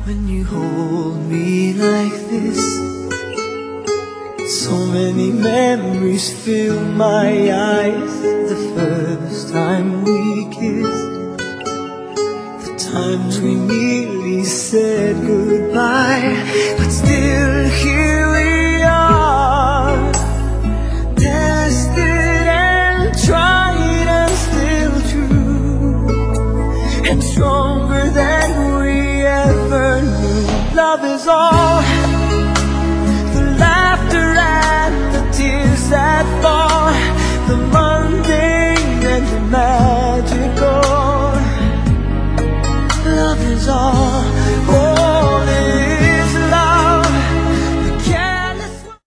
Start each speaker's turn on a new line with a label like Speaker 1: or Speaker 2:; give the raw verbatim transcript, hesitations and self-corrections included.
Speaker 1: when you hold me like this. So many memories fill my eyes. The first time we kissed, the times we nearly said goodbye, but still here we are, tested and tried and still true, and strong.